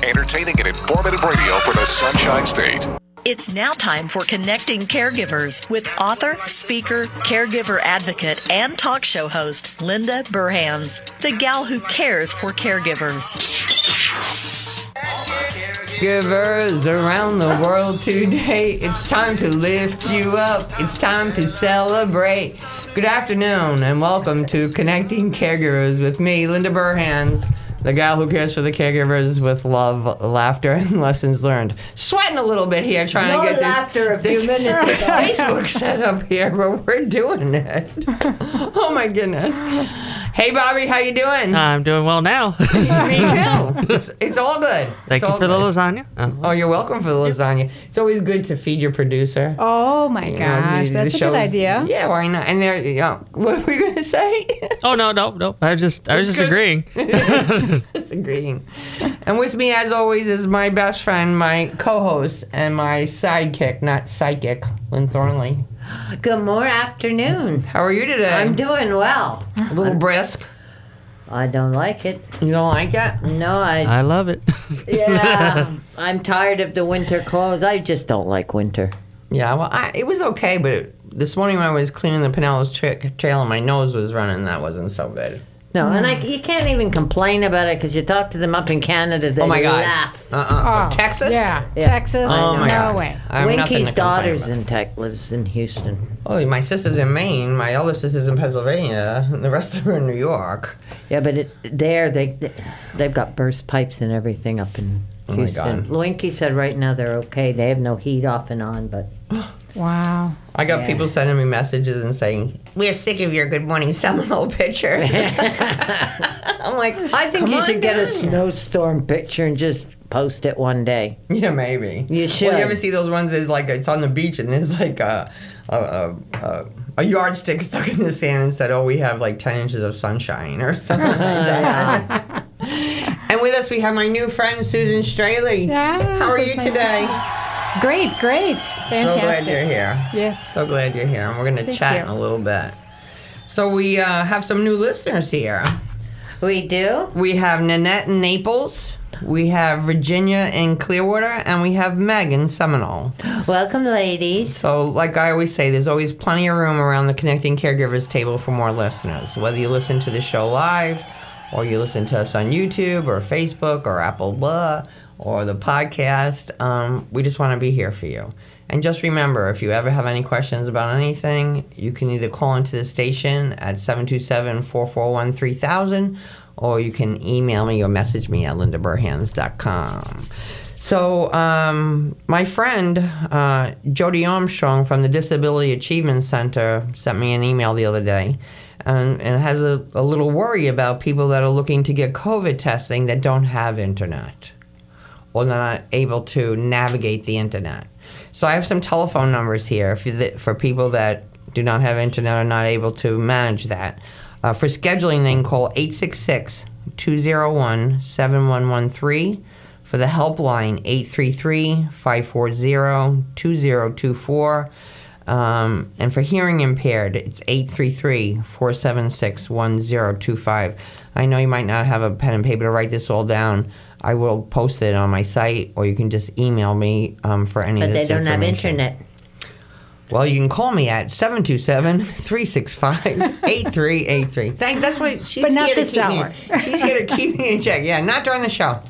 entertaining and informative radio for the Sunshine State. It's now time for Connecting Caregivers with author, speaker, caregiver advocate, and talk show host Linda Burhans, the gal who cares for caregivers. Caregivers around the world today, it's time to lift you up. It's time to celebrate. Good afternoon and welcome to Connecting Caregivers with me, Linda Burhans, the gal who cares for the caregivers with love, laughter, and lessons learned. Sweating a little bit here trying to get this Facebook set up here, but we're doing it. Oh my goodness. Hey Bobby, how you doing? I'm doing well now. Me too. It's all good. Thank you for the lasagna. Oh, you're welcome for the lasagna. It's always good to feed your producer. Oh my gosh, that's a good idea. Yeah, why not? And there, what were you gonna say? Oh no. I was just agreeing. Just agreeing. And with me, as always, is my best friend, my co-host, and my sidekick, not psychic, Lynn Thornley. Good morning, afternoon. How are you today? I'm doing well. A little brisk. I don't like it. You don't like it? No, I love it. Yeah, I'm tired of the winter clothes. I just don't like winter. Yeah, well, it was okay, but this morning when I was cleaning the Pinellas trail and my nose was running, that wasn't so good. No, and you can't even complain about it because you talk to them up in Canada, they laugh. Texas? Yeah, Yeah. Texas. Oh my no God. way. I have nothing to Winky's complain daughter's about. lives in Houston. Oh, my sister's in Maine. My other sister's in Pennsylvania. And the rest of them are in New York. Yeah, but they've got burst pipes and everything up in Houston. God. Winky said right now they're okay. They have no heat off and on, but Wow. I got Yeah. people sending me messages and saying, "We're sick of your Good Morning Seminole pictures." I'm like, I think "Come you on should get a down." snowstorm picture and just post it one day. Yeah, maybe. You should. Well, you ever see those ones that's like, it's on the beach and there's like a yardstick stuck in the sand and said, "Oh, we have like 10 inches of sunshine," or something like that. And with us, we have my new friend, Susan Straley. Yeah, How are that's you nice to today? Great. Fantastic. So glad you're here. Yes. So glad you're here. And we're going to Thank chat you. in a little bit. So we have some new listeners here. We do? We have Nanette in Naples. We have Virginia in Clearwater. And we have Meg in Seminole. Welcome, ladies. So like I always say, there's always plenty of room around the Connecting Caregivers table for more listeners. Whether you listen to the show live, or you listen to us on YouTube, or Facebook, or Apple Blah, or the podcast, we just want to be here for you. And just remember, if you ever have any questions about anything, you can either call into the station at 727-441-3000, or you can email me or message me at lindaburhans.com. So my friend, Jody Armstrong from the Disability Achievement Center sent me an email the other day, and has a little worry about people that are looking to get COVID testing that don't have internet, or they're not able to navigate the internet. So I have some telephone numbers here for people that do not have internet or not able to manage that. For scheduling, they can call 866-201-7113. For the helpline, 833-540-2024. And for hearing impaired, it's 833-476-1025. I know you might not have a pen and paper to write this all down. I will post it on my site, or you can just email me for any of this information. But they don't have internet. Well, you can call me at 727-365-8383. That's what she's But not here to this keep hour. She's here to keep me in check. Yeah, not during the show.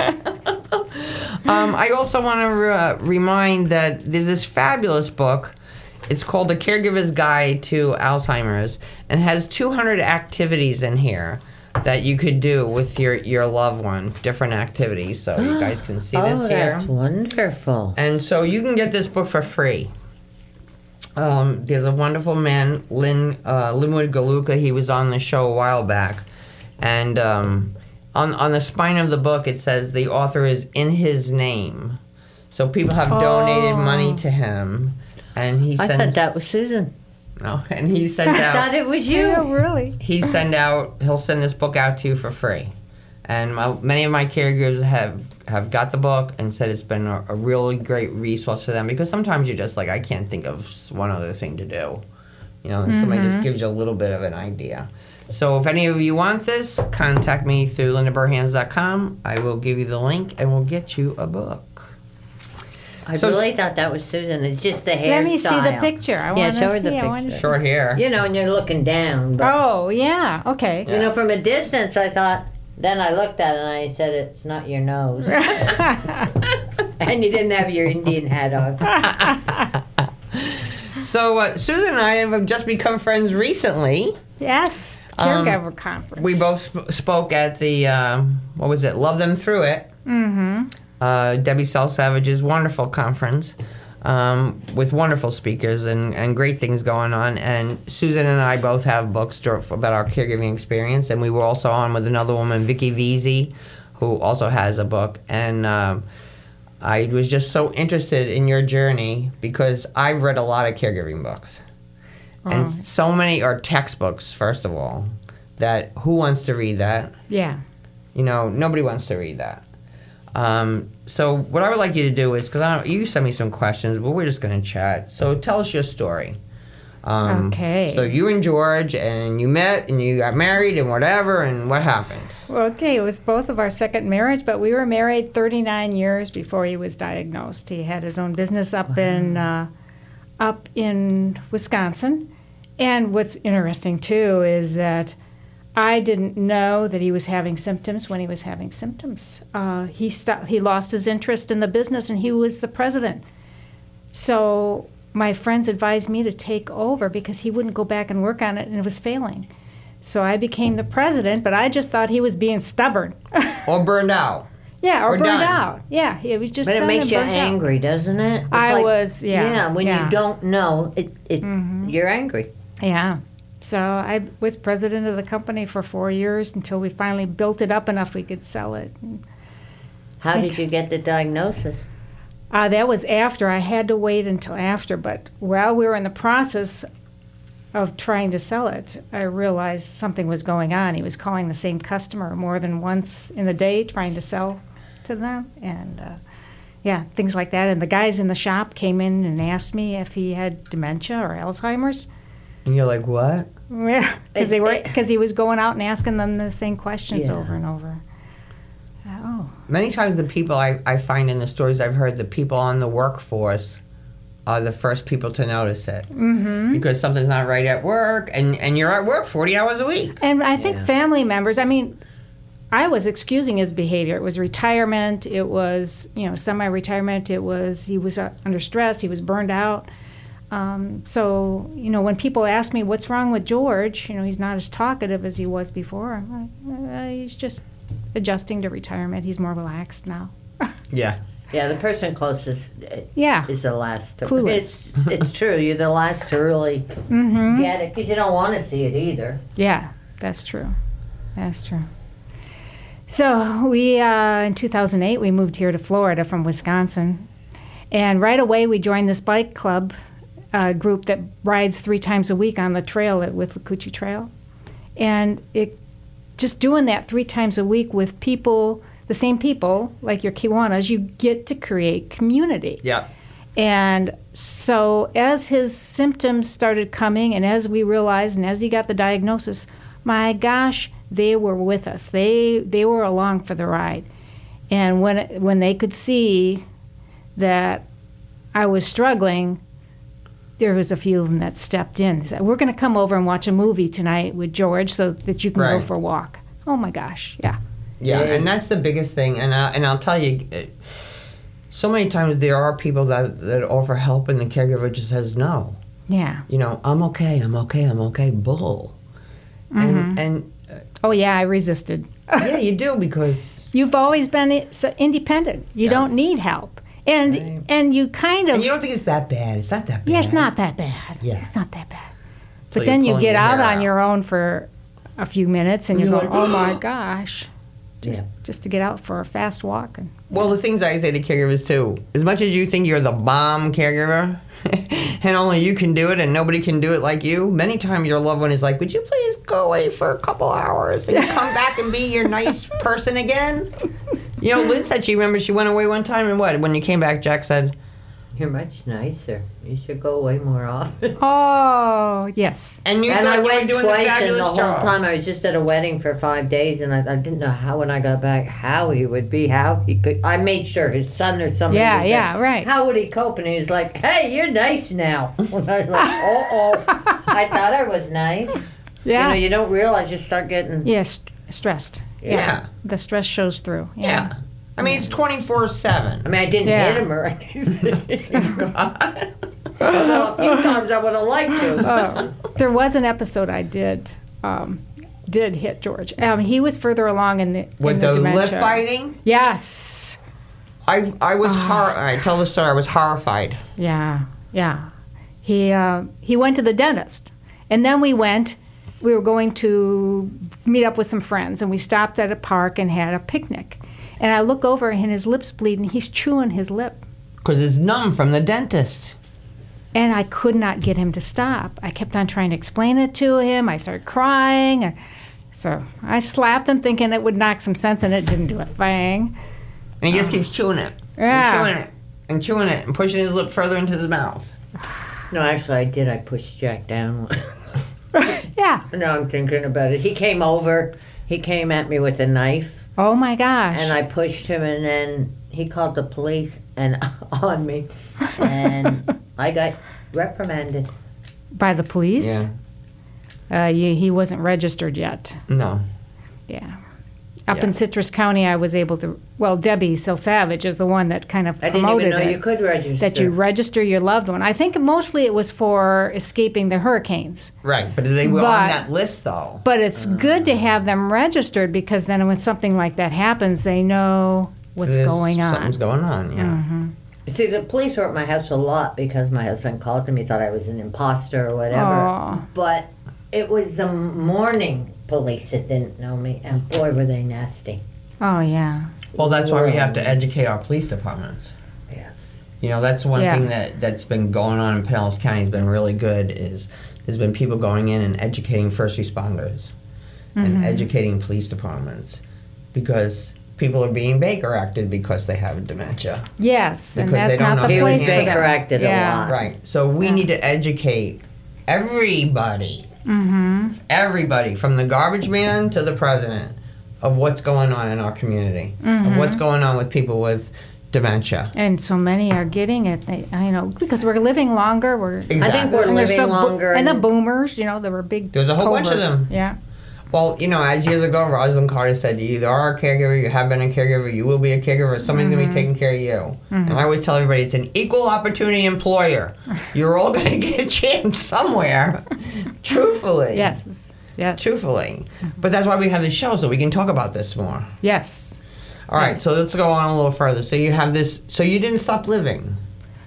I also want to remind that there's this fabulous book. It's called The Caregiver's Guide to Alzheimer's, and has 200 activities in here that you could do with your loved one, different activities. So you guys can see this here. Oh, that's wonderful. And so you can get this book for free. There's a wonderful man, Linwood Galuka. He was on the show a while back. And on the spine of the book, it says the author is in his name. So people have donated money to him. And he I sends... thought that was Susan. No, and he sends I out... thought it was you. Yeah, really. He'll send this book out to you for free. And many of my caregivers have got the book and said it's been a really great resource for them, because sometimes you're just like, I can't think of one other thing to do. And somebody just gives you a little bit of an idea. So if any of you want this, contact me through lindaburhans.com. I will give you the link and we'll get you a book. I really thought that was Susan. It's just the hairstyle. Let me see the picture. I want show to her see. the I want to picture. Short hair. You know, and you're looking down. But, Oh, yeah. Okay. you know, from a distance, I thought. Then I looked at it and I said, "It's not your nose." And you didn't have your Indian hat on. So Susan and I have just become friends recently. Yes. Caregiver conference. We both spoke at the, what was it, Love Them Through It. Mm-hmm. Debbie Savage's wonderful conference with wonderful speakers and great things going on. And Susan and I both have books about our caregiving experience. And we were also on with another woman, Vicki Veazey, who also has a book. And I was just so interested in your journey because I've read a lot of caregiving books. And so many are textbooks, first of all, that who wants to read that? Yeah. You know, nobody wants to read that. So what I would like you to do is, because you sent me some questions, but we're just going to chat. So tell us your story. Okay. So you and George, and you met, and you got married, and whatever, and what happened? Well, okay, it was both of our second marriage, but we were married 39 years before he was diagnosed. He had his own business up in Wisconsin. And what's interesting, too, is that I didn't know that he was having symptoms when he was having symptoms. He lost his interest in the business, and he was the president. So my friends advised me to take over because he wouldn't go back and work on it, and it was failing. So I became the president, but I just thought he was being stubborn. Or burned out. Yeah, or burned done. out. Yeah, he was just But it done makes and you burned out. angry, doesn't it? It's Yeah, when yeah. you don't know, you're angry. Yeah. So I was president of the company for 4 years until we finally built it up enough we could sell it. How did you get the diagnosis? That was after. I had to wait until after. But while we were in the process of trying to sell it, I realized something was going on. He was calling the same customer more than once in the day trying to sell to them. And, things like that. And the guys in the shop came in and asked me if he had dementia or Alzheimer's. And you're like, what? Yeah, because he was going out and asking them the same questions over and over. Oh. Many times the people I find in the stories I've heard, the people on the workforce are the first people to notice it. Mm-hmm. Because something's not right at work, and you're at work 40 hours a week. And I think family members, I was excusing his behavior. It was retirement. It was, semi-retirement. It was, he was under stress. He was burned out. So, when people ask me what's wrong with George, he's not as talkative as he was before. I'm like, he's just adjusting to retirement. He's more relaxed now. Yeah. Yeah, the person closest is the last to... Clueless. It's true. You're the last to really get it because you don't want to see it either. Yeah, that's true. That's true. So we, in 2008, we moved here to Florida from Wisconsin. And right away, we joined this bike club group that rides 3 times a week on the trail with Lakuchi Trail. And just doing that 3 times a week with people, the same people, like your Kiwanis, you get to create community. Yeah. And so as his symptoms started coming and as we realized and as he got the diagnosis, my gosh, they were with us. They were along for the ride. And when they could see that I was struggling, there was a few of them that stepped in and said, we're going to come over and watch a movie tonight with George so that you can go for a walk. Oh, my gosh, yeah. Yeah, and that's the biggest thing. And I'll tell you, so many times there are people that offer help and the caregiver just says no. Yeah. I'm okay, bull. Mm-hmm. And oh, yeah, I resisted. yeah, you do because... You've always been independent. You don't need help. And you kind of... And you don't think it's that bad. It's not that bad. Yeah, it's not that bad. Yeah. It's not that bad. But then you get out on your own for a few minutes and you're going, oh my gosh. Just to get out for a fast walk. Well, the things I say to caregivers too, as much as you think you're the bomb caregiver and only you can do it and nobody can do it like you, many times your loved one is like, would you please go away for a couple hours and come back and be your nice person again? Lynn said she went away one time and when you came back, Jack said, You're much nicer. You should go away more often. Oh, yes. And you And I thought you were went doing twice, the and fabulous the whole job. time I was just at a wedding for 5 days, and I didn't know how when I got back how he would be, how he could. I made sure his son or somebody. Yeah, was yeah, there. right. How would he cope? And he was like, "Hey, you're nice now." And I was like, "Oh, I thought I was nice." Yeah. You know, you don't realize you start getting. Yes, stressed. Yeah. The stress shows through. Yeah. I mean, it's 24/7. I mean, I didn't Yeah. hit him or anything. Although a few times I would have liked to. There was an episode I did hit George. He was further along in the With in the dementia. lip biting, Yes. I was I tell the story. I was horrified. Yeah. Yeah. He went to the dentist, and then we were going to meet up with some friends, and we stopped at a park and had a picnic. And I look over, and his lip's bleeding. He's chewing his lip. Because it's numb from the dentist. And I could not get him to stop. I kept on trying to explain it to him. I started crying. So I slapped him thinking it would knock some sense, and it didn't do a thing. And he just keeps chewing it. Yeah. And chewing it. And chewing it. And pushing his lip further into his mouth. No, actually, I did. I pushed Jack down. Yeah. Now I'm thinking about it. He came over. He came at me with a knife. Oh, my gosh. And I pushed him, and then he called the police and on me, and I got reprimanded. By the police? Yeah. He wasn't registered yet. No. Yeah. Up Yeah. in Citrus County, I was able to. Well, Debbie Still Savage is the one that kind of I didn't promoted even know it, you could register. that you register your loved one. I think mostly it was for escaping the hurricanes. Right. But they were But- on that list, though. But it's good to have them registered because then when something like that happens, they know what's going on. Something's going on, yeah. See, the police were at my house a lot because my husband called them. He thought I was an imposter or whatever. Aw. But it was the morning police that didn't know me, and boy, were they nasty. Oh, yeah. Well, that's why we have to educate our police departments. Yeah. You know, that's one Yeah. thing that's been going on in Pinellas County has been really good is there's been people going in and educating first responders and educating police departments because people are being Baker acted because they have dementia. Yes, and Because that's they don't not know the how He to was place for use them. Baker acted a Yeah. lot. Right. So we need to educate everybody. Everybody, from the garbage man to the president, of what's going on in our community, of what's going on with people with dementia. And so many are getting it. I know because we're living longer. Exactly. I think we're and they're living longer. and the boomers, you know, there were big. There's a whole bunch of covert- them. Yeah. Well, you know, as years ago, Rosalind Carter said, you either are a caregiver, you have been a caregiver, you will be a caregiver, somebody's going to be taking care of you. And I always tell everybody, it's an equal opportunity employer. You're all going to get a chance somewhere, truthfully. Yes. Yes. Truthfully. But that's why we have this show, so we can talk about this more. Yes. All right, so let's go on a little further. So you have this, so you didn't stop living,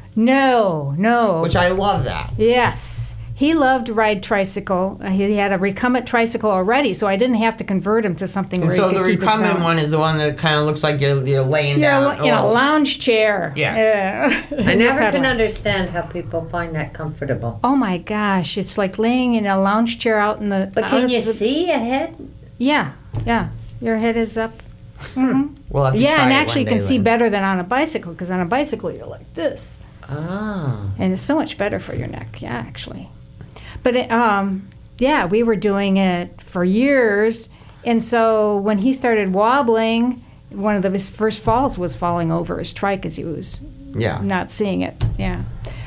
No. which I love that. Yes. He loved to ride tricycle. He had a recumbent tricycle already, so I didn't have to convert him to something And where so he the could keep his recumbent balance. one is the one that kind of looks like you're laying You're down. in a Well, lounge chair. Yeah. I never can Pedaling. understand how people find that comfortable. Oh my gosh, it's like laying in a lounge chair out in the. But out can of you the- see ahead? Yeah, yeah. Your head is up. We'll have to Yeah, try and it actually you one can day, see Lynn. better than on a bicycle because on a bicycle you're like this, Oh. and it's so much better for your neck. Yeah, actually. But yeah, we were doing it for years, and so when he started wobbling, one of his first falls was falling over his trike as he was Yeah. not seeing it. Yeah.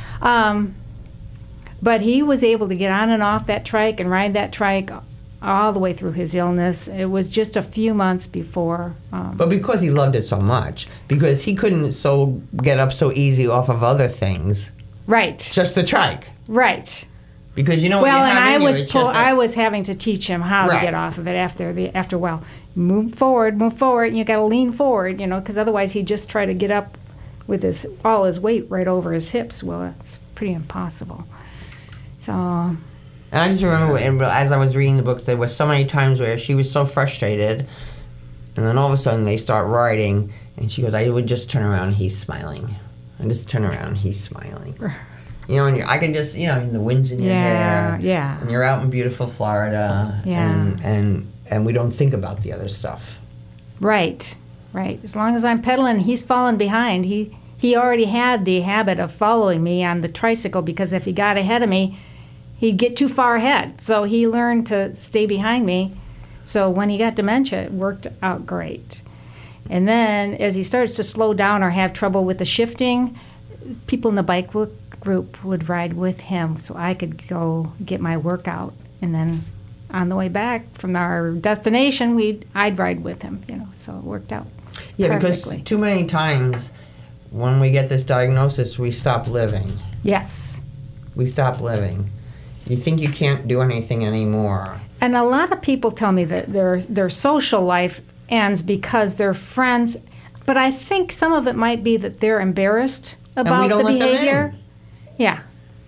But he was able to get on and off that trike and ride that trike all the way through his illness. It was just a few months before. But because he loved it so much, because he couldn't get up so easy off of other things, Right. just the trike. Right. Because you know Well, what you and have I in you, was it's just that- I was having to teach him how Right. to get off of it after a while. Move forward, and you got to lean forward, you know, because otherwise he'd just try to get up with all his weight right over his hips. Well, it's pretty impossible. So And I just remember as I was reading the book, there were so many times where she was so frustrated, and then all of a sudden they start writing, and she goes, I would just turn around, he's smiling. I just turn around, he's smiling. You know, and I can just, you know, the wind's in your hair. yeah. And you're out in beautiful Florida. Yeah. And we don't think about the other stuff. Right. As long as I'm pedaling, he's falling behind. He he already had the habit of following me on the tricycle because if he got ahead of me, he'd get too far ahead. So he learned to stay behind me. So when he got dementia, it worked out great. And then as he starts to slow down or have trouble with the shifting, people in the bike group would ride with him so I could go get my workout. And then on the way back from our destination, I'd ride with him, so it worked out perfectly. Because too many times when we get this diagnosis, we stop living. Yes. We stop living. You think you can't do anything anymore. And a lot of people tell me that their social life ends because their friends, but I think some of it might be that they're embarrassed about the behavior. Yeah.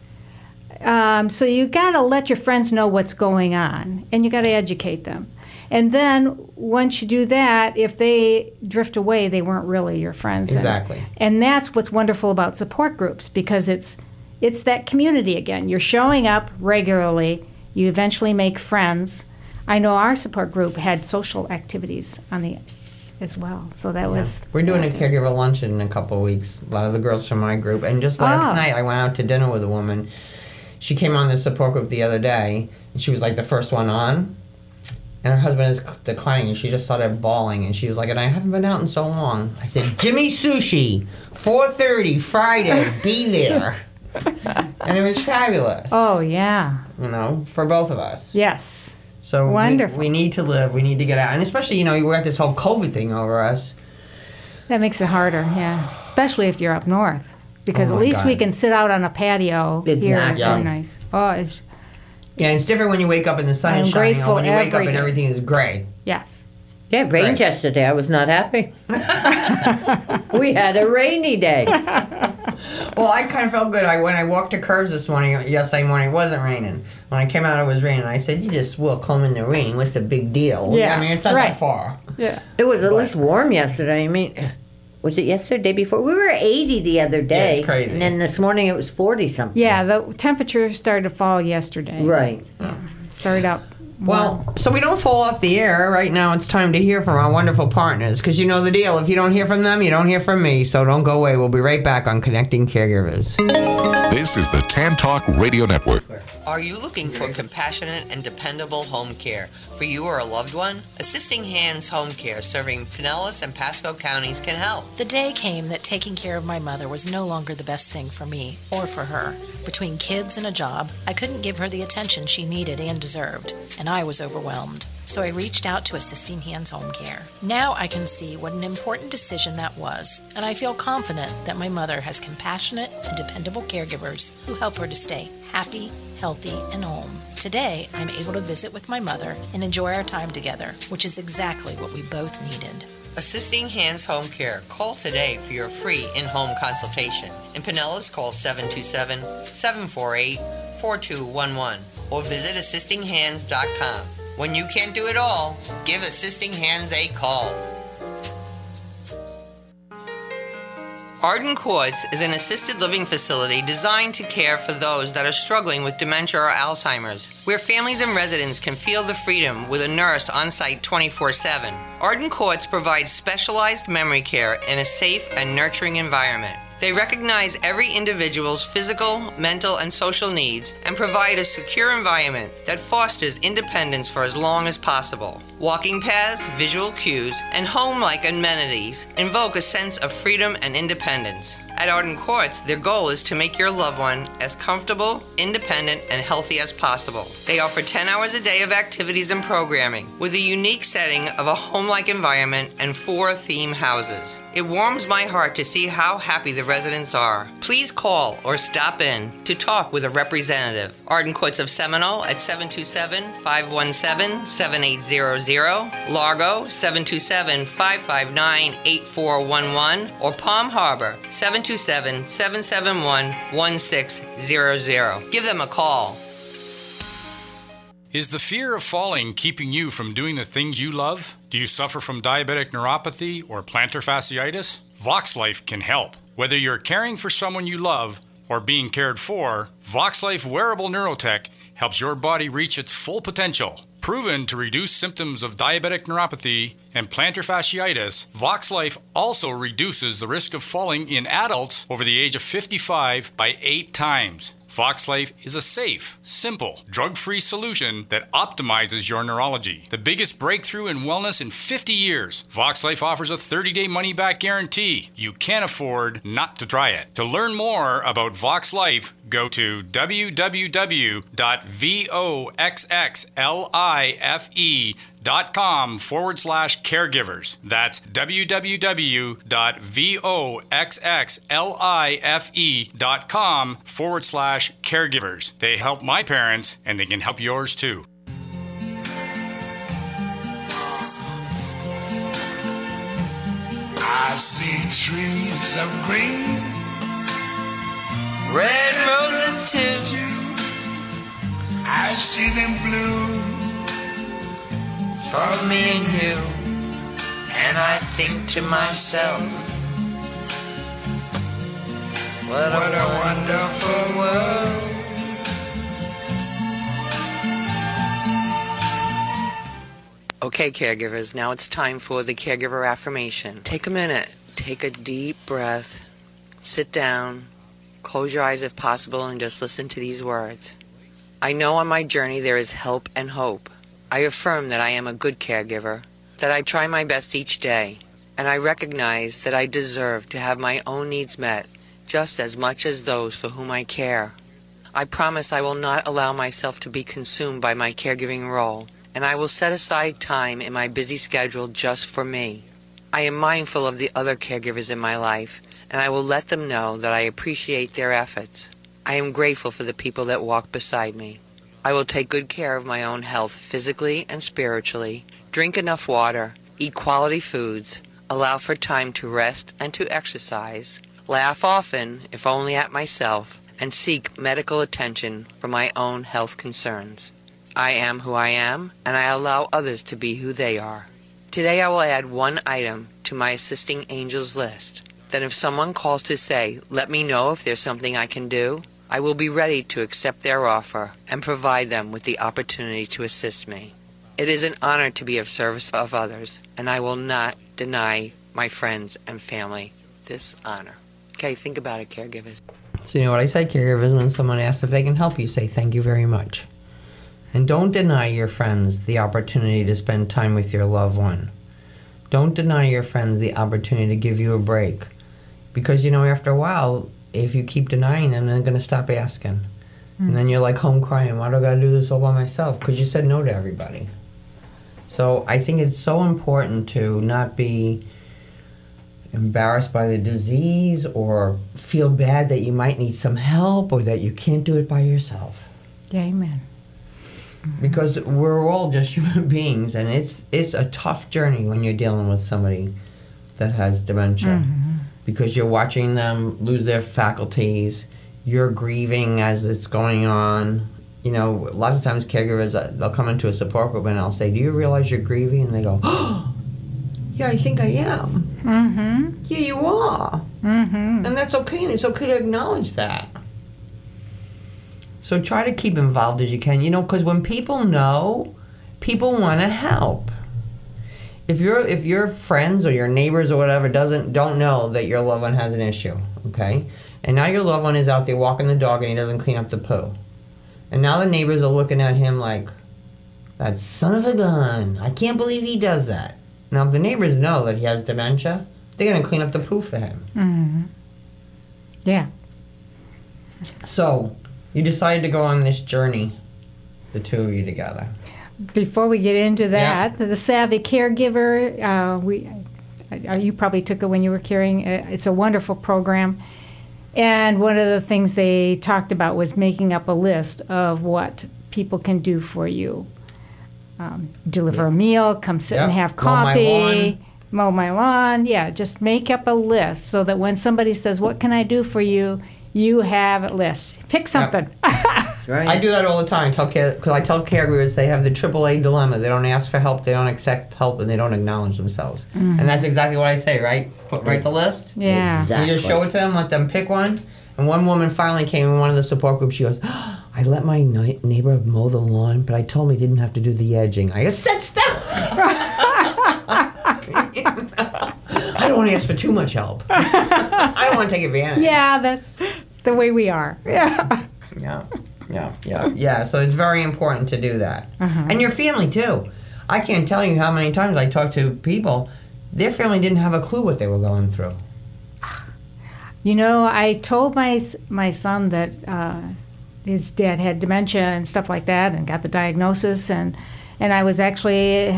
So you got to let your friends know what's going on, and you got to educate them. And then once you do that, if they drift away, they weren't really your friends. Exactly. And that's what's wonderful about support groups, because it's that community again. You're showing up regularly. You eventually make friends. I know our support group had social activities as well, so that was. We're doing a caregiver luncheon in a couple of weeks. A lot of the girls from my group, and just last night I went out to dinner with a woman. She came on the support group the other day, and she was like the first one on, and her husband is declining, and she just started bawling, and she was like, and I haven't been out in so long. I said, Jimmy Sushi, 4:30 Friday, be there. And it was fabulous. Oh, yeah. For both of us. Yes. So wonderful. We need to live. We need to get out. And especially, we got this whole COVID thing over us. That makes it harder, yeah. Especially if you're up north. Because at least we can sit out on a patio here. It's really nice. Oh, it's... Yeah, it's different when you wake up and the sun is shining, or when you wake up and everything is gray. Yes. Yeah, it rained yesterday. I was not happy. We had a rainy day. Well, I kind of felt good. When I walked to Curves yesterday morning, it wasn't raining. When I came out, it was raining. I said, you just walk home in the rain. What's the big deal? Yeah, it's not that far. Yeah. It was at least warm yesterday. I mean, was it yesterday, day before? We were 80 the other day. Yeah, it's crazy. And then this morning it was 40-something. Yeah, the temperature started to fall yesterday. Right. Yeah. Started out. Well, so we don't fall off the air, right now it's time to hear from our wonderful partners, because you know the deal. If you don't hear from them, you don't hear from me, so don't go away. We'll be right back on Connecting Caregivers. This is the Tan Talk Radio Network. Are you looking for compassionate and dependable home care for you or a loved one? Assisting Hands Home Care, serving Pinellas and Pasco counties, can help. The day came that taking care of my mother was no longer the best thing for me or for her. Between kids and a job, I couldn't give her the attention she needed and deserved, and I was overwhelmed. So I reached out to Assisting Hands Home Care. Now I can see what an important decision that was, and I feel confident that my mother has compassionate and dependable caregivers who help her to stay happy, healthy, and home. Today, I'm able to visit with my mother and enjoy our time together, which is exactly what we both needed. Assisting Hands Home Care. Call today for your free in-home consultation. In Pinellas, call 727-748-4211 or visit assistinghands.com. When you can't do it all, give Assisting Hands a call. Arden Courts is an assisted living facility designed to care for those that are struggling with dementia or Alzheimer's, where families and residents can feel the freedom with a nurse on site 24/7. Arden Courts provides specialized memory care in a safe and nurturing environment. They recognize every individual's physical, mental, and social needs and provide a secure environment that fosters independence for as long as possible. Walking paths, visual cues, and home-like amenities invoke a sense of freedom and independence. At Arden Courts, their goal is to make your loved one as comfortable, independent, and healthy as possible. They offer 10 hours a day of activities and programming, with a unique setting of a home-like environment and 4 theme houses. It warms my heart to see how happy the residents are. Please call or stop in to talk with a representative. Arden Courts of Seminole at 727-517-7800, Largo 727-559-8411, or Palm Harbor 727-771-1600. Give them a call. Is the fear of falling keeping you from doing the things you love? Do you suffer from diabetic neuropathy or plantar fasciitis? VoxLife can help. Whether you're caring for someone you love or being cared for, VoxLife Wearable Neurotech helps your body reach its full potential. Proven to reduce symptoms of diabetic neuropathy and plantar fasciitis, Vox Life also reduces the risk of falling in adults over the age of 55 by 8 times. Vox Life is a safe, simple, drug-free solution that optimizes your neurology. The biggest breakthrough in wellness in 50 years. Vox Life offers a 30-day money-back guarantee. You can't afford not to try it. To learn more about Vox Life, go to www.voxlife.com/caregivers. That's www.voxlife.com/caregivers. They help my parents, and they can help yours too. I see trees of green, red roses too. I see them blue for me and you. And I think to myself, what a wonderful world. Okay, caregivers, now it's time for the caregiver affirmation. Take a minute, take a deep breath, sit down, close your eyes if possible, and just listen to these words. I know on my journey there is help and hope. I affirm that I am a good caregiver, that I try my best each day, and I recognize that I deserve to have my own needs met just as much as those for whom I care. I promise I will not allow myself to be consumed by my caregiving role, and I will set aside time in my busy schedule just for me. I am mindful of the other caregivers in my life, and I will let them know that I appreciate their efforts. I am grateful for the people that walk beside me. I will take good care of my own health physically and spiritually, drink enough water, eat quality foods, allow for time to rest and to exercise, laugh often, if only at myself, and seek medical attention for my own health concerns. I am who I am, and I allow others to be who they are. Today I will add one item to my assisting angels list. Then if someone calls to say, let me know if there's something I can do, I will be ready to accept their offer and provide them with the opportunity to assist me. It is an honor to be of service of others, and I will not deny my friends and family this honor. Okay, think about it, caregivers. So you know what I say, caregivers, when someone asks if they can help you, say thank you very much. And don't deny your friends the opportunity to spend time with your loved one. Don't deny your friends the opportunity to give you a break. Because, you know, after a while, if you keep denying them, they're going to stop asking. And then you're like home crying, why do I got to do this all by myself? Because you said no to everybody. So I think it's so important to not be embarrassed by the disease or feel bad that you might need some help or that you can't do it by yourself. Yeah, amen. Because we're all just human beings, and it's a tough journey when you're dealing with somebody that has dementia. Because you're watching them lose their faculties, you're grieving as it's going on. You know, lots of times caregivers, they'll come into a support group and I'll say, do you realize you're grieving? And they go, oh, yeah, I think I am. Yeah, you are. And that's okay, and it's okay to acknowledge that. So try to keep involved as you can, you know, because when people know, people want to help. If your friends or your neighbors or whatever don't know that your loved one has an issue, okay, and now your loved one is out there walking the dog and he doesn't clean up the poo, and now the neighbors are looking at him like, that son of a gun, I can't believe he does that. Now if the neighbors know that he has dementia, they're going to clean up the poo for him. Yeah. So you decided to go on this journey, the two of you together. Before we get into that, the Savvy Caregiver, you probably took it when you were carrying. It's a wonderful program. And one of the things they talked about was making up a list of what people can do for you. Deliver a meal, come sit and have coffee, mow my lawn. Yeah, just make up a list so that when somebody says, what can I do for you, you have a list. Pick something. Right. I do that all the time. Because I tell caregivers they have the AAA dilemma. They don't ask for help, they don't accept help, and they don't acknowledge themselves. And that's exactly what I say, right? Write the list. Yeah. Exactly. You just show it to them, let them pick one. And one woman finally came in one of the support groups. She goes, I I let my neighbor mow the lawn, but I told him he didn't have to do the edging. I just sit still. I don't want to ask for too much help. I don't want to take advantage. Yeah, that's the way we are. Yeah. Yeah. So it's very important to do that. And your family, too. I can't tell you how many times I talk to people, their family didn't have a clue what they were going through. You know, I told my son that his dad had dementia and stuff like that, and got the diagnosis, and I was actually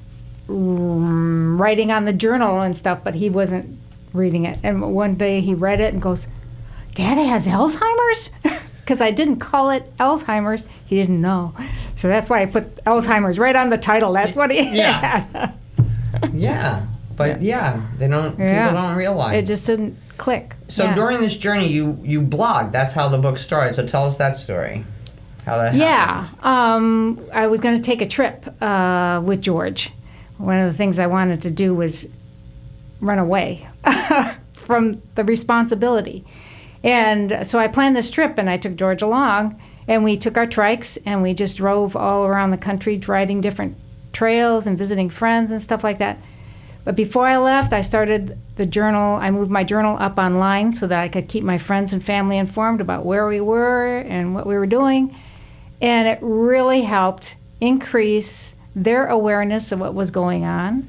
writing on the journal and stuff, but he wasn't reading it. And one day he read it and goes, "Dad has Alzheimer's?" Because I didn't call it Alzheimer's. He didn't know. So that's why I put Alzheimer's right on the title. That's what he had. Yeah. But they don't. People don't realize. It just didn't click. So during this journey, you blogged. That's how the book started. So tell us that story. How that happened. Yeah. I was going to take a trip with George. One of the things I wanted to do was run away from the responsibility. And so I planned this trip, and I took George along, and we took our trikes, and we just drove all around the country, riding different trails and visiting friends and stuff like that. But before I left, I started the journal. I moved my journal up online so that I could keep my friends and family informed about where we were and what we were doing. And it really helped increase their awareness of what was going on.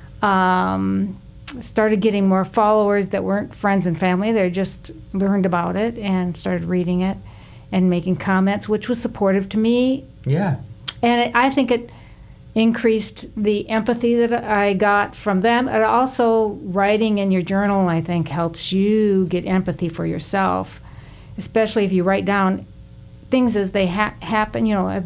Started getting more followers that weren't friends and family. They just learned about it and started reading it and making comments, which was supportive to me. Yeah. And I think it increased the empathy that I got from them. And also, writing in your journal, I think, helps you get empathy for yourself, especially if you write down things as they happen. You know,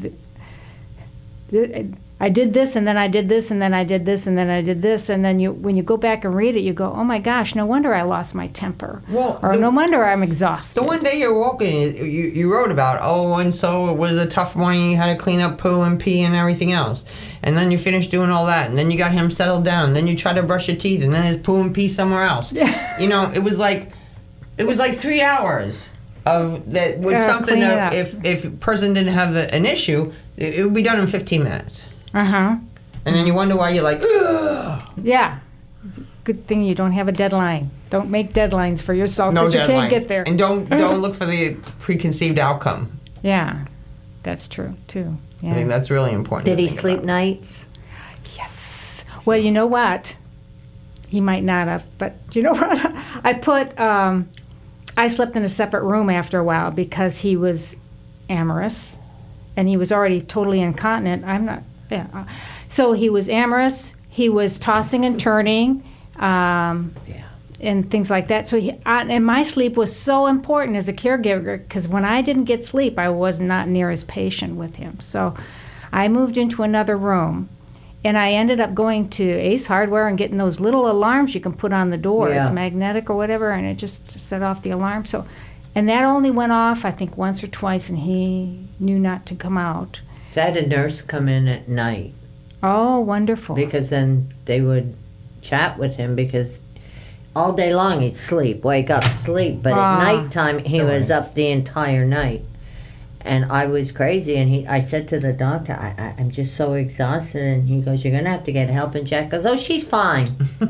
I did this, and then I did this, and then I did this, and then I did this, and then when you go back and read it, you go, "Oh my gosh, no wonder I lost my temper," or "No wonder I'm exhausted." The one day you're walking, you wrote about, and so it was a tough morning. You had to clean up poo and pee and everything else, and then you finished doing all that, and then you got him settled down, and then you tried to brush your teeth, and then there's poo and pee somewhere else. You know, it was like 3 hours of that with something that if a person didn't have an issue, it would be done in 15 minutes. And then you wonder why you're like, ugh. Yeah. It's a good thing you don't have a deadline. Don't make deadlines for yourself because you can't get there. And don't look for the preconceived outcome. Yeah, that's true too. Yeah. I think that's really important. Did he sleep nights? Yes. Well, you know what? He might not have, but you know what? I put. I slept in a separate room after a while because he was amorous, and he was already totally incontinent. I'm not. Yeah. So he was amorous. He was tossing and turning, and things like that. So and my sleep was so important as a caregiver because when I didn't get sleep, I was not near as patient with him. So I moved into another room, and I ended up going to Ace Hardware and getting those little alarms you can put on the door. Yeah. It's magnetic or whatever, and it just set off the alarm. So, and that only went off, I think, once or twice, and he knew not to come out. So I had a nurse come in at night. Oh, wonderful. Because then they would chat with him because all day long he'd sleep, wake up, sleep. But at nighttime he was up the entire night. And I was crazy. And I said to the doctor, I'm just so exhausted. And he goes, "You're going to have to get help." And Jack goes, "Oh, she's fine."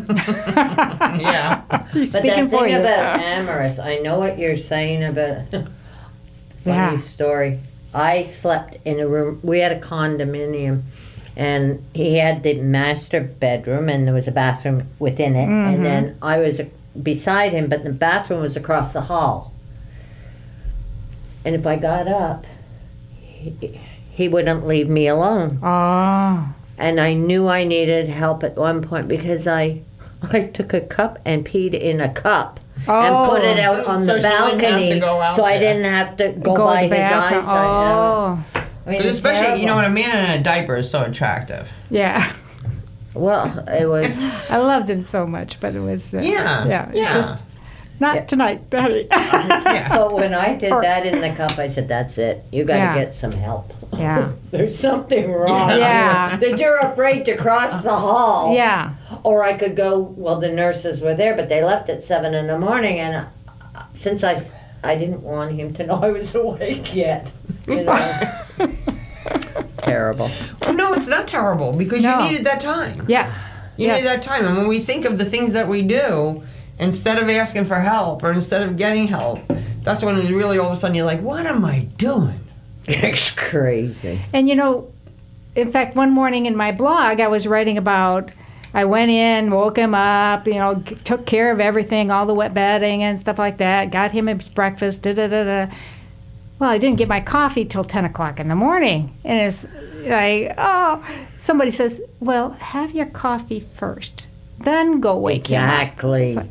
Yeah. He's But speaking that for thing you. about amorous, I know what you're saying about. Funny story. I slept in a room. We had a condominium, and he had the master bedroom, and there was a bathroom within it. And then I was beside him, but the bathroom was across the hall. And if I got up, he wouldn't leave me alone. Oh. And I knew I needed help at one point because I took a cup and peed in a cup. And put it out on the balcony, so I didn't have to go by his eyesight. Oh. I mean, especially, terrible. you know, when a man in a diaper is so attractive. Yeah. Well, it was. I loved him so much, but it was. Yeah. Just not tonight, Betty. But when I did that in the cup, I said, "That's it. You got to get some help. Yeah. There's something wrong. Yeah. That you're afraid to cross the hall. Yeah. Or I could go. Well, the nurses were there, but they left at 7 a.m, and since I didn't want him to know I was awake yet. You know. Terrible. Well, no, it's not terrible because No. you needed that time. Yes. You yes. need that time. And when we think of the things that we do, instead of asking for help or instead of getting help, that's when it's really all of a sudden you're like, what am I doing? It's crazy. And you know, in fact, one morning in my blog, I was writing about. I went in, woke him up, you know, took care of everything, all the wet bedding and stuff like that. Got him his breakfast. Da da da da. Well, I didn't get my coffee till 10 o'clock in the morning, and it's like, oh, somebody says, well, have your coffee first, then go wake him up. Exactly. It's like,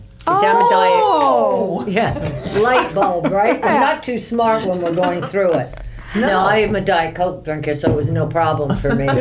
Oh, yeah, light bulb, right? We're not too smart when we're going through it. No, I am a Diet Coke drinker, so it was no problem for me.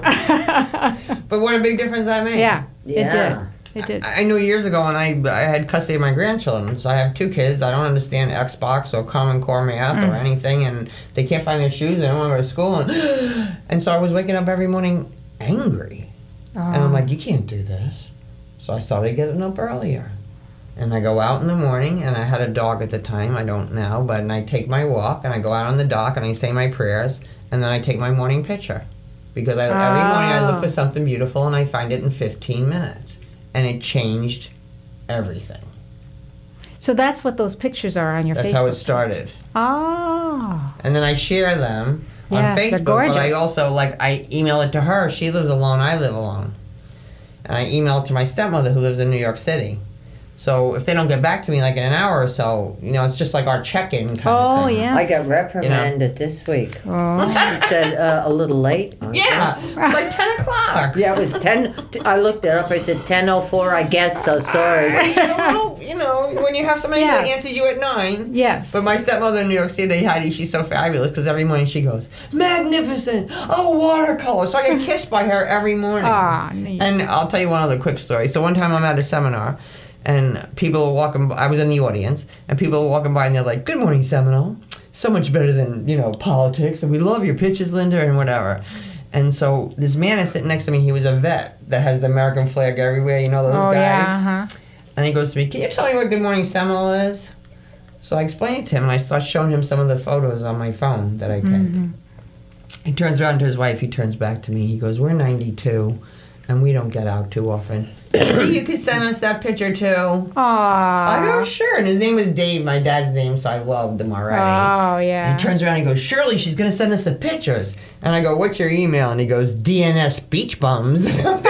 Yeah. But what a big difference that made. Yeah, Yeah. it did. It did. I know years ago when I had custody of my grandchildren, so I have 2 kids. I don't understand Xbox or Common Core math or anything, and they can't find their shoes. They don't want to go to school, and so I was waking up every morning angry, and I'm like, you can't do this. So I started getting up earlier, and I go out in the morning, and I had a dog at the time. I don't now, but and I take my walk, and I go out on the dock, and I say my prayers, and then I take my morning picture, because every morning I look for something beautiful, and I find it in 15 minutes. And it changed everything. So that's what those pictures are on your Facebook. That's how it started. Oh. And then I share them on Yes, they're Facebook, but I gorgeous. also, I email it to her. She lives alone, I live alone. And I email it to my stepmother who lives in New York City. So if they don't get back to me like in an hour or so, it's just like our check-in kind of thing. Yes. I got reprimanded this week. Oh. He said a little late. Yeah, it's like 10 o'clock. Yeah, it was 10. I looked it up. I said 10:04. I guess so. Sorry. When you have somebody that Yes. answers you at 9. Yes. But my stepmother in New York City, Heidi, she's so fabulous because every morning she goes, magnificent, oh, watercolor. So I get kissed by her every morning. Ah, neat. And I'll tell you one other quick story. So one time I'm at a seminar, and people were walking by, I was in the audience, and people were walking by and they're like, good morning, Seminole. So much better than, politics, and we love your pictures, Linda, and whatever. And so this man is sitting next to me. He was a vet that has the American flag everywhere, those guys. Yeah, uh-huh. And he goes to me, can you tell me what Good Morning Seminole is? So I explained it to him, and I start showing him some of the photos on my phone that I take. Mm-hmm. He turns around to his wife. He turns back to me. He goes, we're 92, and we don't get out too often. You could send us that picture, too. Aww. I go, sure. And his name was Dave, my dad's name, so I loved him already. Oh, yeah. And he turns around and he goes, Shirley, she's going to send us the pictures. And I go, what's your email? And he goes, DNS Beach Bums. AOL.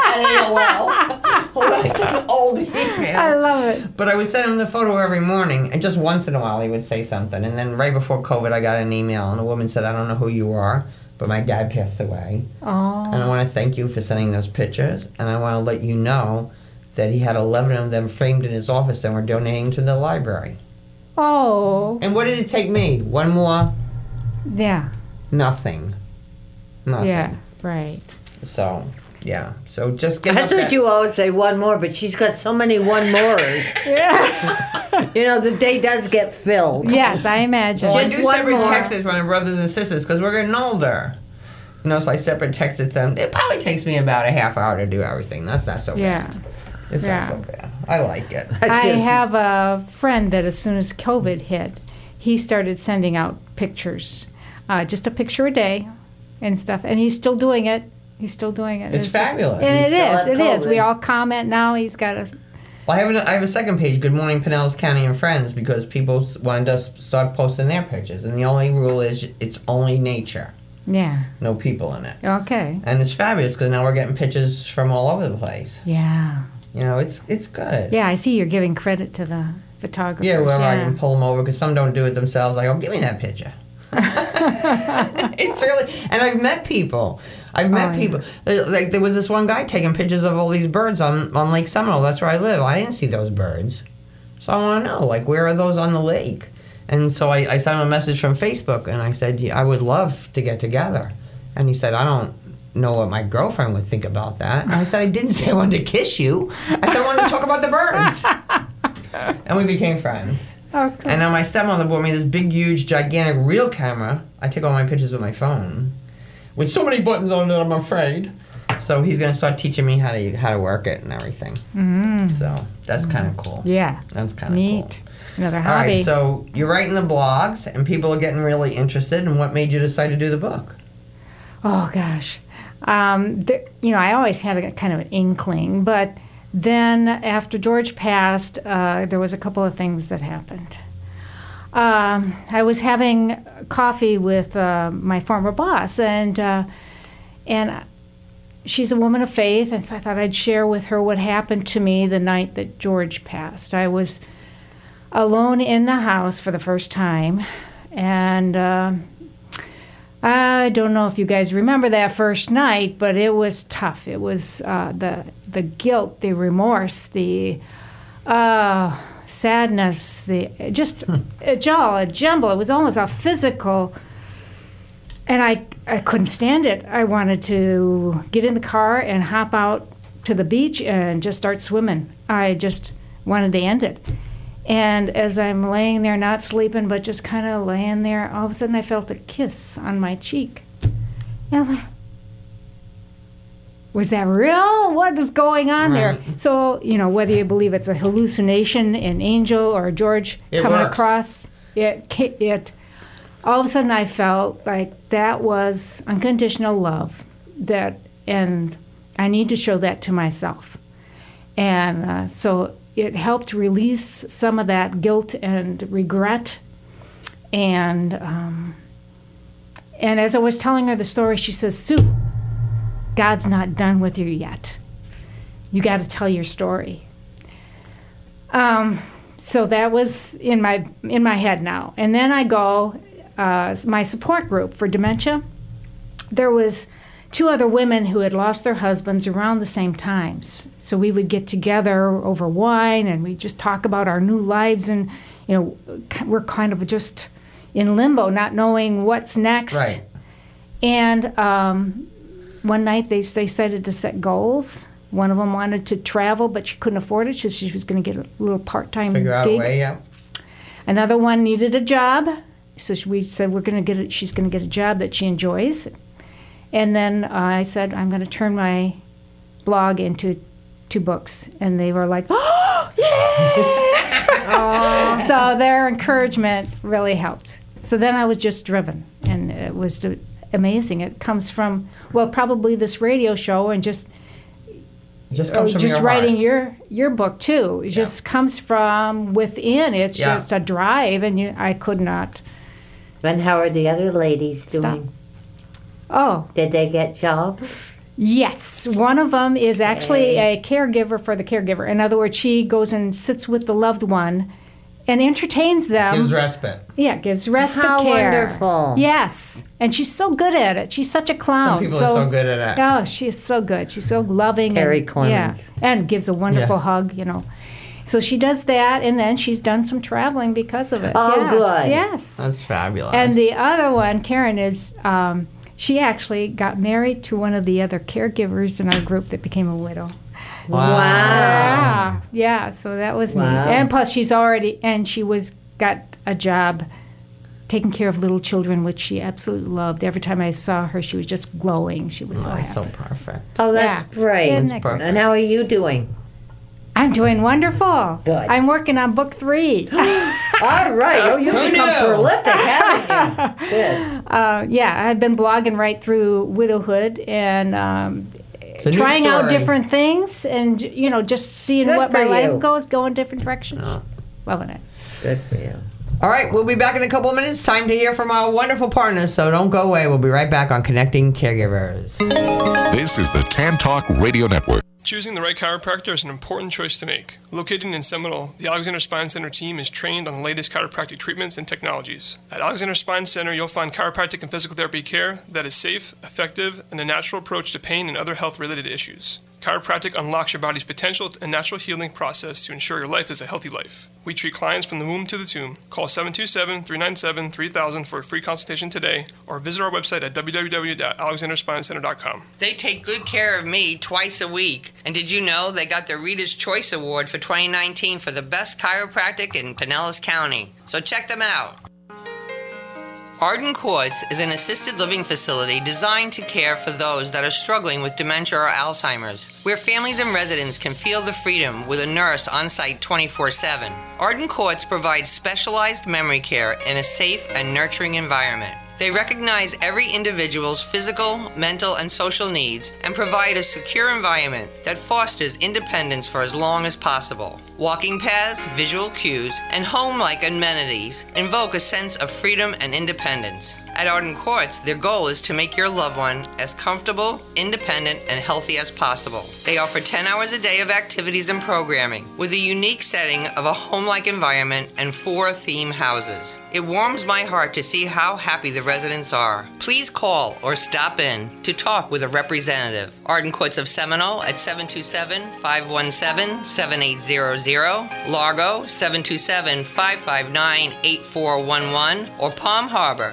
Well, that's an old email. I love it. But I would send him the photo every morning, and just once in a while he would say something. And then right before COVID, I got an email, and the woman said, I don't know who you are, but my dad passed away. Oh. And I want to thank you for sending those pictures, and I want to let you know that he had 11 of them framed in his office and we're donating to the library. Oh. And what did it take me? One more? Yeah. Nothing. Yeah, right. So, yeah. So just get That's what you always say, one more, but she's got so many one morers. Yeah. The day does get filled. Yes, I imagine. Well, I Just do one separate more. texts with my brothers and sisters because we're getting older. So I separate texted them. It probably takes me about a half hour to do everything. That's not so bad. Yeah. It's Yeah. not so bad. I like it. I have a friend that as soon as COVID hit, he started sending out pictures, just a picture a day and stuff. And he's still doing it. He's still doing it. It's fabulous. And He's still it on is. We COVID. all comment now. He's got a... Well, I have a second page, Good Morning Pinellas County and Friends, because people wanted to start posting their pictures. And the only rule is it's only nature. Yeah. No people in it. Okay. And it's fabulous because now we're getting pictures from all over the place. Yeah. It's good. Yeah, I see you're giving credit to the photographers. Yeah, whoever I can pull them over because some don't do it themselves. I go, give me that picture. It's really, and I've met people. People. Like there was this one guy taking pictures of all these birds on Lake Seminole. That's where I live. I didn't see those birds, so I want to know where are those on the lake? And so I sent him a message from Facebook and I said, I would love to get together. And he said, I don't know what my girlfriend would think about that. And I said, I didn't say I wanted to kiss you. I said I wanted to talk about the birds. And we became friends. Okay. And now my stepmother bought me this big, huge, gigantic reel camera. I take all my pictures with my phone. With so many buttons on it, I'm afraid. So he's going to start teaching me how to work it and everything. So that's kind of cool. Yeah. That's kind of neat. cool. Another All hobby. right, so you're writing the blogs, and people are getting really interested. And what made you decide to do the book? Oh gosh, I always had a kind of an inkling, but then after George passed, there was a couple of things that happened. I was having coffee with my former boss, and she's a woman of faith, and so I thought I'd share with her what happened to me the night that George passed. I was alone in the house for the first time, and I don't know if you guys remember that first night, but it was tough. It was the guilt, the remorse, the sadness, a jumble. It was almost a physical, and I couldn't stand it. I wanted to get in the car and hop out to the beach and just start swimming. I just wanted to end it. And as I'm laying there, not sleeping, but just kind of laying there, all of a sudden I felt a kiss on my cheek. And I'm like, was that real? What is going on there? So, whether you believe it's a hallucination, an angel, or George coming across, it all of a sudden I felt like that was unconditional love, and I need to show that to myself. And so it helped release some of that guilt and regret. And as I was telling her the story, she says, "Sue, God's not done with you yet. You got to tell your story." So that was in my head now. And then I go, my support group for dementia, there was 2 other women who had lost their husbands around the same times. So we would get together over wine and we'd just talk about our new lives, and we're kind of just in limbo, not knowing what's next. Right. And one night they decided to set goals. One of them wanted to travel, but she couldn't afford it, so she was going to get a little part-time gig. Figure out a way, yeah. Another one needed a job, so we said she's going to get a job that she enjoys. And then I said, I'm going to turn my blog into 2 books. And they were like, oh, yeah! So their encouragement really helped. So then I was just driven, and it was amazing. It comes from, probably this radio show, and just comes from your writing heart. your book, too. It just comes from within. It's just a drive, and I could not. And how are the other ladies doing? Oh. Did they get jobs? Yes. One of them is actually a caregiver for the caregiver. In other words, she goes and sits with the loved one and entertains them. Gives respite. Yeah, gives respite care. How wonderful. Yes. And she's so good at it. She's such a clown. Some people are so good at it. Oh, she is so good. She's so loving. Carrie Clemens. Yeah. And gives a wonderful hug, So she does that, and then she's done some traveling because of it. Oh, good. Yes. That's fabulous. And the other one, Karen, is... she actually got married to one of the other caregivers in our group that became a widow. Wow. Yeah, so that was neat. And plus she got a job taking care of little children, which she absolutely loved. Every time I saw her, she was just glowing. She was so happy. So perfect. Oh, that's great. Isn't that And how are you doing? I'm doing wonderful. Good. I'm working on book 3. All right. Oh, you've become prolific, haven't you? Good. I've been blogging right through widowhood and trying out different things, and just seeing what my life goes, going different directions. Loving it. Good for you. All right, we'll be back in a couple of minutes. Time to hear from our wonderful partners, so don't go away. We'll be right back on Connecting Caregivers. This is the Tan Talk Radio Network. Choosing the right chiropractor is an important choice to make. Located in Seminole, the Alexander Spine Center team is trained on the latest chiropractic treatments and technologies. At Alexander Spine Center, you'll find chiropractic and physical therapy care that is safe, effective, and a natural approach to pain and other health-related issues. Chiropractic unlocks your body's potential and natural healing process to ensure your life is a healthy life. We treat clients from the womb to the tomb. Call 727-397-3000 for a free consultation today, or visit our website at www.alexanderspinecenter.com. They take good care of me twice a week. And did you know they got the Reader's Choice Award for 2019 for the best chiropractic in Pinellas County? So check them out. Arden Courts is an assisted living facility designed to care for those that are struggling with dementia or Alzheimer's, where families and residents can feel the freedom with a nurse on site 24/7. Arden Courts provides specialized memory care in a safe and nurturing environment. They recognize every individual's physical, mental, and social needs and provide a secure environment that fosters independence for as long as possible. Walking paths, visual cues, and home-like amenities invoke a sense of freedom and independence. At Arden Courts, their goal is to make your loved one as comfortable, independent, and healthy as possible. They offer 10 hours a day of activities and programming, with a unique setting of a home-like environment and 4 theme houses. It warms my heart to see how happy the residents are. Please call or stop in to talk with a representative. Arden Courts of Seminole at 727-517-7800, Largo 727-559-8411, or Palm Harbor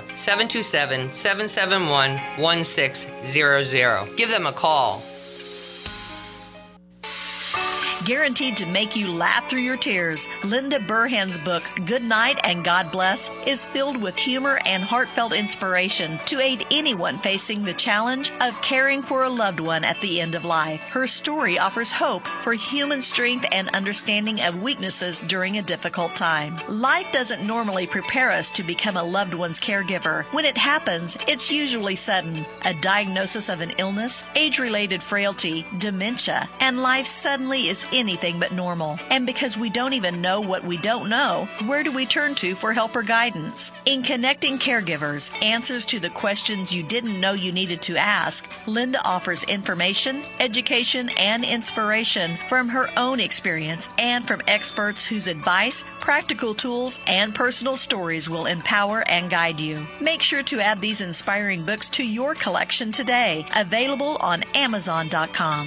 727-771-1600. Give them a call. Guaranteed to make you laugh through your tears, Linda Burhan's book, Good Night and God Bless, is filled with humor and heartfelt inspiration to aid anyone facing the challenge of caring for a loved one at the end of life. Her story offers hope for human strength and understanding of weaknesses during a difficult time. Life doesn't normally prepare us to become a loved one's caregiver. When it happens, it's usually sudden. A diagnosis of an illness, age-related frailty, dementia, and life suddenly is anything but normal. And because we don't even know what we don't know, where do we turn to for help or guidance? In Connecting Caregivers, Answers to the Questions You Didn't Know You Needed to Ask, Linda offers information, education, and inspiration from her own experience and from experts whose advice, practical tools, and personal stories will empower and guide you. Make sure to add these inspiring books to your collection today. Available on Amazon.com.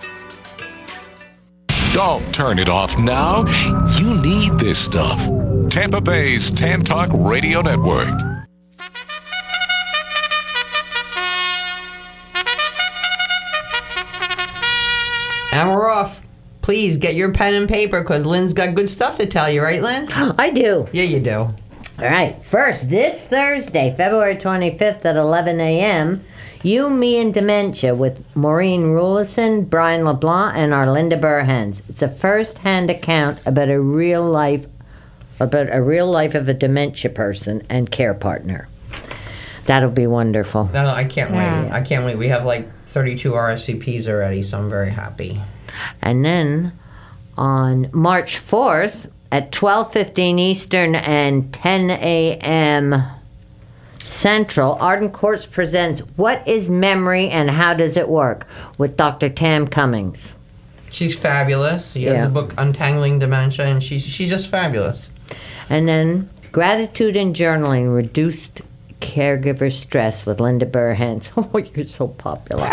Don't turn it off now. You need this stuff. Tampa Bay's Tan Talk Radio Network. And we're off. Please get your pen and paper because Lynn's got good stuff to tell you, right, Lynn? I do. Yeah, you do. All right. First, this Thursday, February 25th at 11 a.m., You, Me, and Dementia with Maureen Rulison, Brian LeBlanc, and our Linda Burhans. It's a first-hand account about a real life of a dementia person and care partner. That'll be wonderful. No, I can't wait. I can't wait. We have like 32 RSVPs already, so I'm very happy. And then on March 4th at 12:15 Eastern and 10 a.m. Central, Arden Courts presents What is Memory and How Does It Work? With Dr. Tam Cummings. She's fabulous. She has the book Untangling Dementia, and she's just fabulous. And then Gratitude and Journaling, Reduced Caregiver Stress with Linda Burhans. Oh, you're so popular.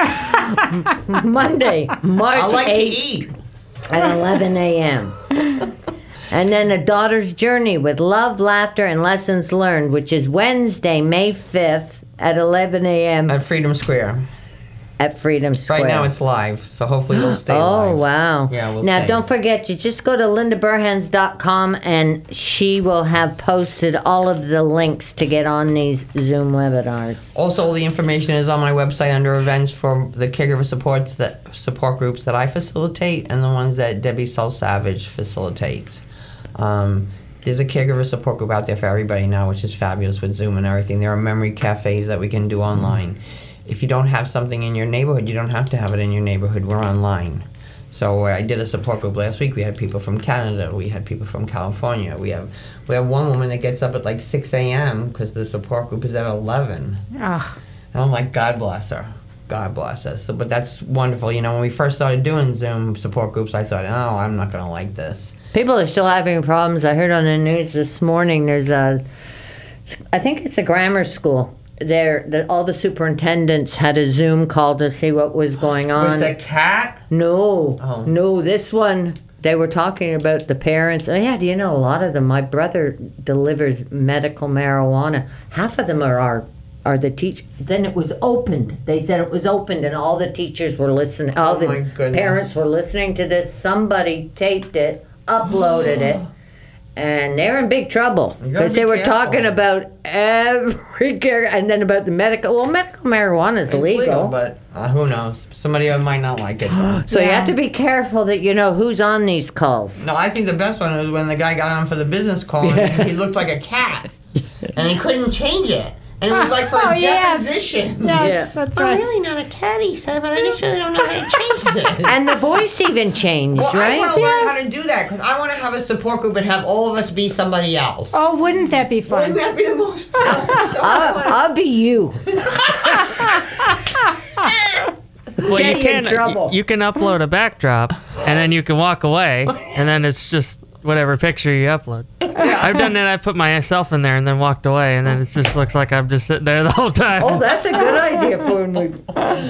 Monday, March 8th. I like to eat. At 11 a.m. And then A Daughter's Journey with Love, Laughter, and Lessons Learned, which is Wednesday, May 5th at 11 a.m. At Freedom Square. At Freedom Square. Right now it's live, so hopefully we'll stay live. Oh, wow. Yeah, we'll Now, see. don't forget, you just go to lindaburhans.com and she will have posted all of the links to get on these Zoom webinars. Also, all the information is on my website under events for the caregiver support groups that I facilitate and the ones that Debbie Savage facilitates. There's a caregiver support group out there for everybody now, which is fabulous with Zoom and everything. There are memory cafes that we can do online. If you don't have something in your neighborhood, you don't have to have it in your neighborhood. We're online. So I did a support group last week. We had people from Canada. We had people from California. We have one woman that gets up at like 6 a.m. because the support group is at 11. Ugh. And I'm like, God bless her. God bless us. So, but that's wonderful. You know, when we first started doing Zoom support groups, I thought, oh, I'm not going to like this. People are still having problems. I heard on the news this morning there's I think it's a grammar school. All the superintendents had a Zoom call to see what was going on. With the cat? No. Oh. No, this one, they were talking about the parents. Oh, yeah, do you know a lot of them? My brother delivers medical marijuana. Half of them are the teachers. Then it was opened. They said it was opened and all the teachers were listening. All the parents were listening to this. Somebody taped it, uploaded it, And they're in big trouble because they were talking about every care, and then about the medical. Well, medical marijuana is illegal, but who knows? Somebody might not like it. Though. So you have to be careful that you know who's on these calls. No, I think the best one was when the guy got on for the business call and he looked like a cat, and he couldn't change it. And it was like for a deposition. Yes, that's right. I'm really not a cat, he said, but I just really don't know how to change this. And the voice even changed, well, right? I want to learn how to do that because I want to have a support group and have all of us be somebody else. Oh, wouldn't that be fun? Wouldn't that be the most fun? I'll be you. Well, you can upload a backdrop, and then you can walk away, and then it's just whatever picture you upload. I've done that. I put myself in there and then walked away, and then it just looks like I'm just sitting there the whole time. Oh, that's a good idea for when we...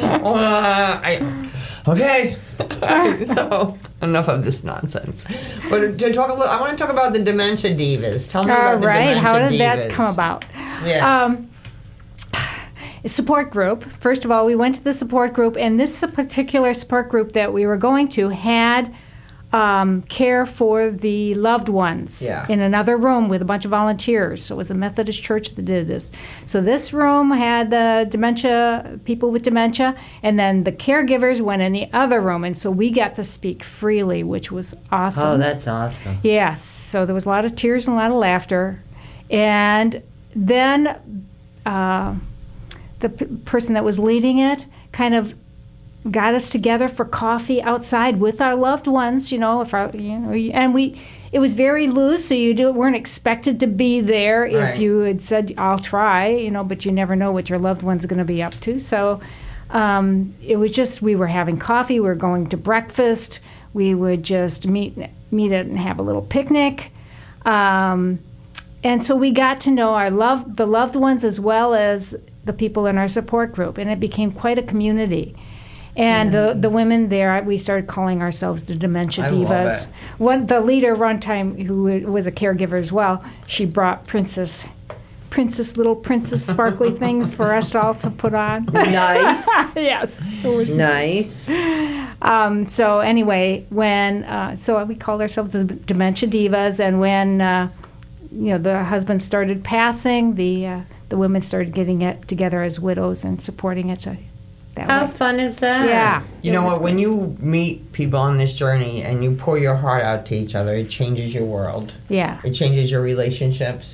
Okay. So, enough of this nonsense. But to talk a little, I want to talk about the Dementia Divas. Tell me about the Dementia Divas. How did that come about? Yeah. Support group. First of all, we went to the support group, and this particular support group that we were going to had care for the loved ones in another room with a bunch of volunteers. So it was a Methodist church that did this. So this room had the dementia, people with dementia, and then the caregivers went in the other room. And so we got to speak freely, which was awesome. Oh, that's awesome. Yes. So there was a lot of tears and a lot of laughter. And then the person that was leading it kind of got us together for coffee outside with our loved ones, and it was very loose, so you weren't expected to be there if you had said, I'll try, but you never know what your loved one's going to be up to. So it was just, we were having coffee, we were going to breakfast, we would just meet it and have a little picnic. And so we got to know the loved ones as well as the people in our support group, and it became quite a community. And the women there, we started calling ourselves the Dementia Divas. The leader one time, who was a caregiver as well, she brought little princess sparkly things for us all to put on. Nice. Yes. It was nice. So anyway, so we called ourselves the Dementia Divas, and when the husband started passing, the women started getting it together as widows and supporting it. How fun is that? Yeah. You know what? When you meet people on this journey and you pour your heart out to each other, it changes your world. Yeah. It changes your relationships.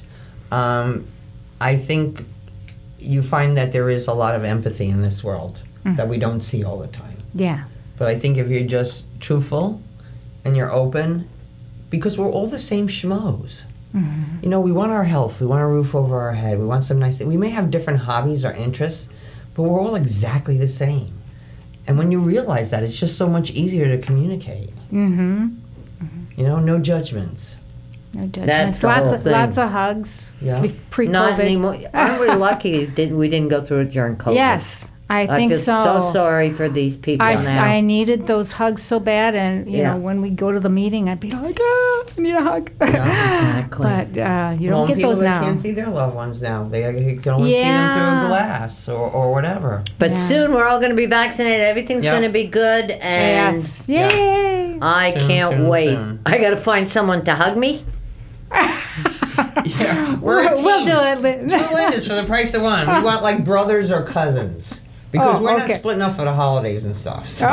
I think you find that there is a lot of empathy in this world that we don't see all the time. Yeah. But I think if you're just truthful and you're open, because we're all the same schmoes. Mm-hmm. We want our health. We want a roof over our head. We want some nice things. We may have different hobbies or interests, but we're all exactly the same. And when you realize that, it's just so much easier to communicate. Mm-hmm. No judgments. No judgments. Lots of hugs. Yeah. Pre-COVID. Not anymore. Aren't we lucky we didn't go through it during COVID? Yes. I think feel so sorry for these people now. I needed those hugs so bad, and when we go to the meeting, I'd be like, I need a hug. Yeah, exactly. But you don't get those now. People can't see their loved ones now. They can only see them through a glass or whatever. But soon we're all going to be vaccinated. Everything's going to be good, and yes, yay! I can't wait. Soon. I got to find someone to hug me. Yeah, we'll do it. 2 Lindas for the price of one. We want like brothers or cousins. Because we're not splitting up for the holidays and stuff. So.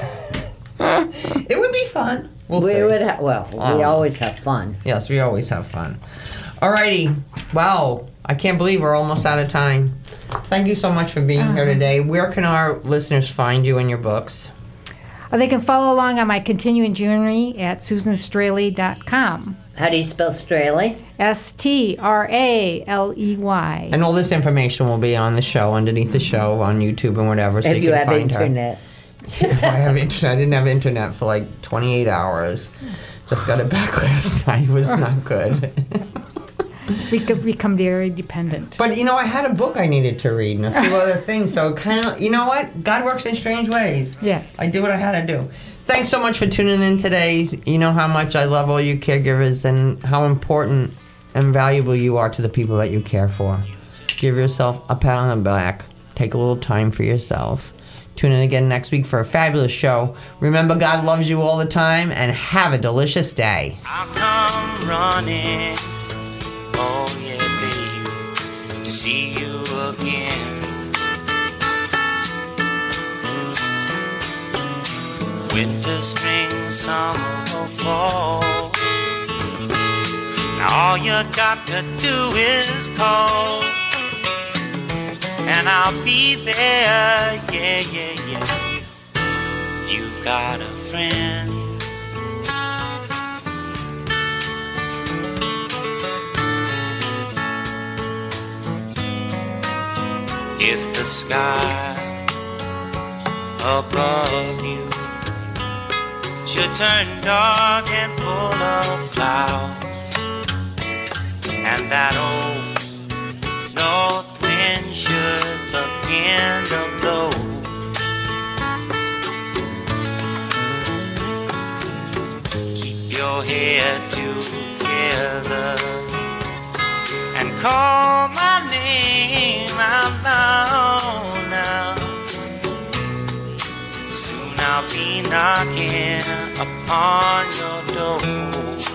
It would be fun. We always have fun. Yes, we always have fun. Alrighty. Wow. I can't believe we're almost out of time. Thank you so much for being here today. Where can our listeners find you and your books? They can follow along on my continuing journey at SusanStraley.com. How do you spell Straley? Straley. And all this information will be on the show, underneath the show, on YouTube and whatever. So if you can have find internet. If I have internet. I didn't have internet for like 28 hours. Just got it back last night. It was not good. We could become very dependent. But, I had a book I needed to read and a few other things. So kind of, you know what? God works in strange ways. Yes. I did what I had to do. Thanks so much for tuning in today. You know how much I love all you caregivers and how important and valuable you are to the people that you care for. Give yourself a pat on the back. Take a little time for yourself. Tune in again next week for a fabulous show. Remember, God loves you all the time, and have a delicious day. I'll come running, oh yeah, baby, to see you again. Winter, spring, summer, or fall. Now all you got to do is call, and I'll be there, yeah, yeah, yeah. You've got a friend. If the sky above you should turn dark and full of clouds, and that old north wind should begin to blow, keep your head together and call my name out loud now. Soon I'll be knocking upon your door.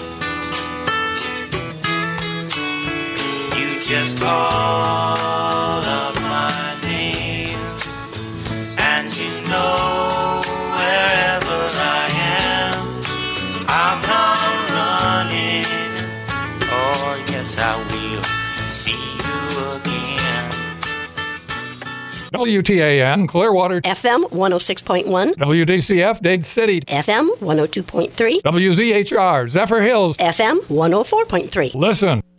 You just call up my name, and you know wherever I am, I'll come running. Oh yes, I will see you again. WTAN, Clearwater. FM 106.1. WDCF, Dade City. FM 102.3. WZHR, Zephyr Hills. FM 104.3. Listen.